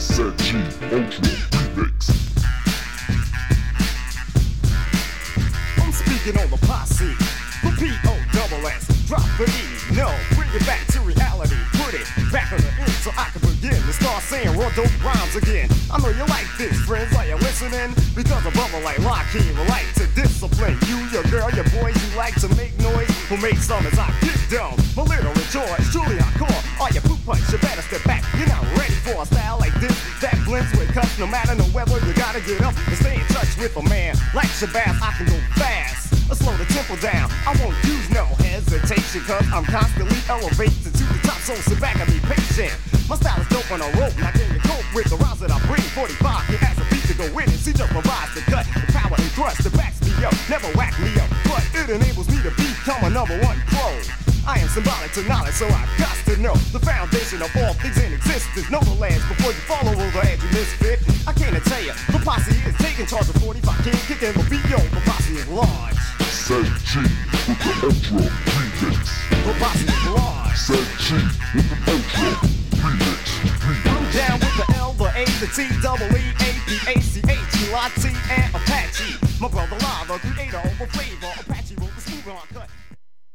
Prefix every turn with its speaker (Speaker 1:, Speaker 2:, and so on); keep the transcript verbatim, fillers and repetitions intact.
Speaker 1: Set G Ultra Remix.
Speaker 2: I'm speaking on the posse, the P O double S. Drop the E, no, bring it back to reality. Put it back on the end so I can begin to start saying raw dope rhymes again. I know you like this, friends, are you listening? Because a brother like Lockheed relate to discipline. You, your girl, your boys, you like to make noise. Who make some as I get down. My little choice, truly hardcore. Are you poop punch? You better step back. You're not ready for a style like this that blends with cuts. No matter the weather, you gotta get up and stay in touch with a man like Shabazz. I can go fast, or slow the tempo down. I won't use no hesitation, cause I'm constantly elevated to the top. So sit back and be patient. My style is dope on a rope, now can you cope with the rhymes that I bring? forty-five, you has a beat to go with it. See, just provides the cut, the power and thrust that backs me up. Never whack me up, but it enables me to become a number one pro. I am symbolic to knowledge, so I got to know the foundation of all things in existence. Know the lands before you follow over edge, you misfit. I can't tell you, the posse is taking charge of forty-five. Can't kick in the beat, yo, the posse is large.
Speaker 1: Set G with the Ultra Remix.
Speaker 2: The posse is large.
Speaker 1: Set G with the Ultra Remix.
Speaker 2: I'm down with the L, the A, the T, double E, A, P, A, C, H, E, L, T, and Apache. My brother Lava, creator of a flavor.